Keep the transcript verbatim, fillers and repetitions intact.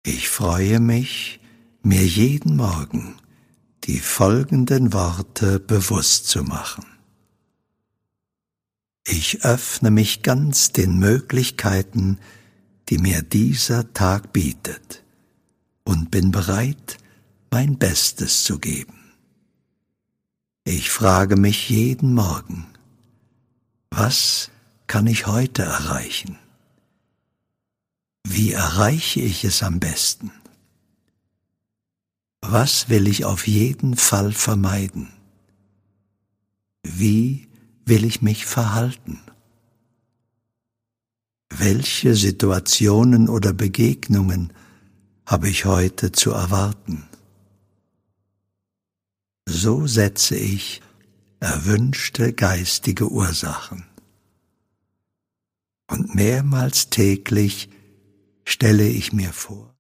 Ich freue mich, mir jeden Morgen die folgenden Worte bewusst zu machen. Ich öffne mich ganz den Möglichkeiten, die mir dieser Tag bietet, und bin bereit, mein Bestes zu geben. Ich frage mich jeden Morgen: Was kann ich heute erreichen? Wie erreiche ich es am besten? Was will ich auf jeden Fall vermeiden? Wie will ich mich verhalten? Welche Situationen oder Begegnungen habe ich heute zu erwarten? So setze ich erwünschte geistige Ursachen. Und mehrmals täglich stelle ich mir vor,